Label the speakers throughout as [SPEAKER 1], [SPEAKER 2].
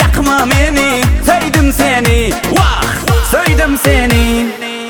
[SPEAKER 1] yakma beni. Sevdim seni, vah, sevdim seni.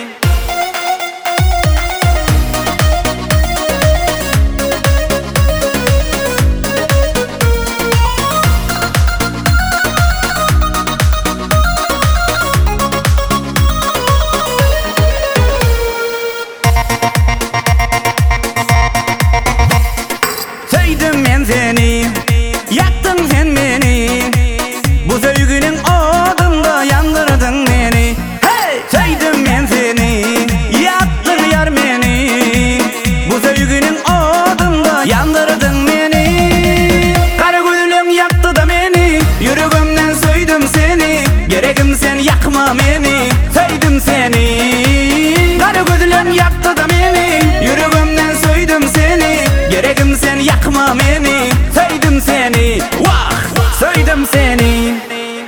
[SPEAKER 1] Sevdim ben seni, yaktın sen beni. Bu sevginin odunda yandırdın beni. Hey! Sevdim ben seni, yaktın yar beni. Bu sevginin odunda yandırdın beni. Kara gülüm yaktı da beni, yüreğimden söyledim seni. Gerekim sen yakma beni, sevdim seni. Kara gülüm yaktı da beni, yüreğimden söyledim seni. Gerekim sen yakma beni, sevdim seni, vah, sevdim seni.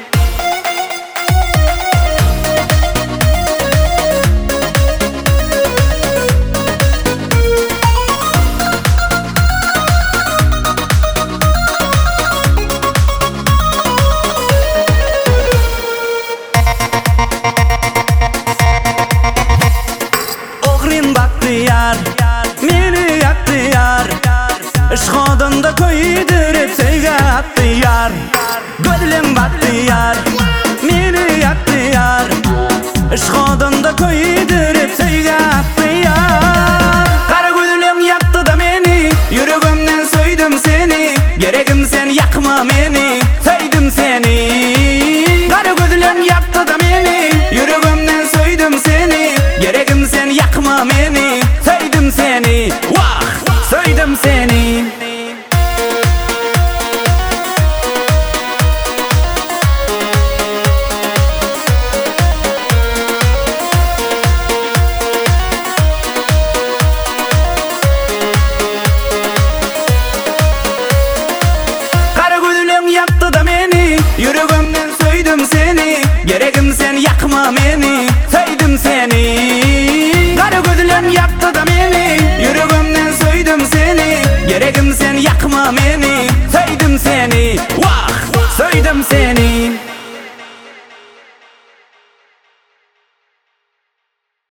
[SPEAKER 1] Oğrin baktı yar, beni yaktı yar. Işk odunda koydurup sevgi attı yar. Gönlüm baktı yar, beni yaktı yar. Işk odunda koydurup sevgi attı yar.